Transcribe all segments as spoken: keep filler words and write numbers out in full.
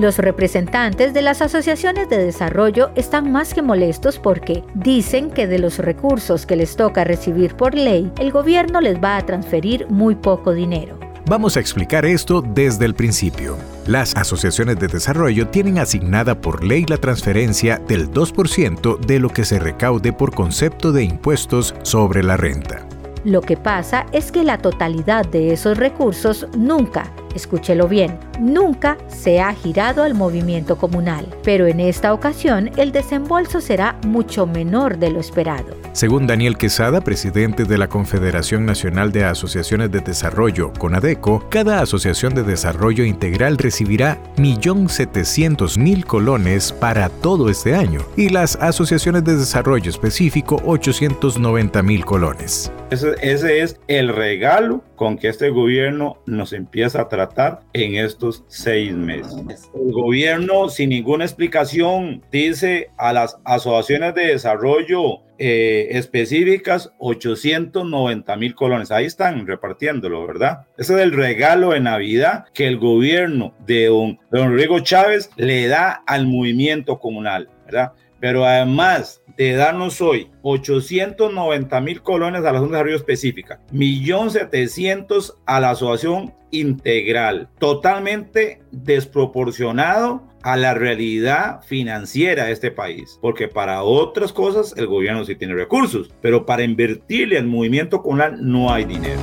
Los representantes de las asociaciones de desarrollo están más que molestos porque dicen que de los recursos que les toca recibir por ley, el gobierno les va a transferir muy poco dinero. Vamos a explicar esto desde el principio. Las asociaciones de desarrollo tienen asignada por ley la transferencia del dos por ciento de lo que se recaude por concepto de impuestos sobre la renta. Lo que pasa es que la totalidad de esos recursos nunca, escúchelo bien, nunca se ha girado al movimiento comunal, pero en esta ocasión el desembolso será mucho menor de lo esperado. Según Daniel Quesada, presidente de la Confederación Nacional de Asociaciones de Desarrollo, CONADECO, cada asociación de desarrollo integral recibirá un millón setecientos mil colones para todo este año y las asociaciones de desarrollo específico ochocientos noventa mil colones. Ese, ese es el regalo con que este gobierno nos empieza a tratar en estos seis meses. El gobierno, sin ninguna explicación, dice a las asociaciones de desarrollo eh, específicas ochocientos noventa mil colones. Ahí están repartiéndolo, ¿verdad? Ese es el regalo de Navidad que el gobierno de don, don Rodrigo Chávez le da al movimiento comunal, ¿verdad? Pero además de darnos hoy ochocientos noventa mil colones a la Asociación de Desarrollo Específica, un millón setecientos mil a la Asociación Integral, totalmente desproporcionado a la realidad financiera de este país, porque para otras cosas el gobierno sí tiene recursos, pero para invertirle al movimiento comunal no hay dinero.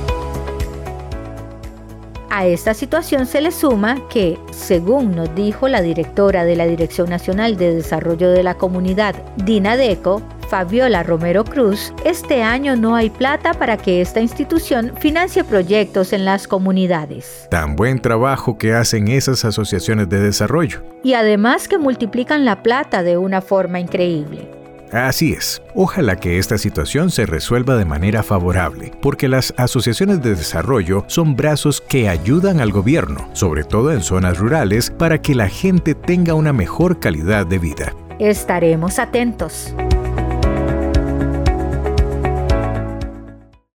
A esta situación se le suma que, según nos dijo la directora de la Dirección Nacional de Desarrollo de la Comunidad, DINADECO, Fabiola Romero Cruz, este año no hay plata para que esta institución financie proyectos en las comunidades. Tan buen trabajo que hacen esas asociaciones de desarrollo. Y además que multiplican la plata de una forma increíble. Así es. Ojalá que esta situación se resuelva de manera favorable, porque las asociaciones de desarrollo son brazos que ayudan al gobierno, sobre todo en zonas rurales, para que la gente tenga una mejor calidad de vida. Estaremos atentos.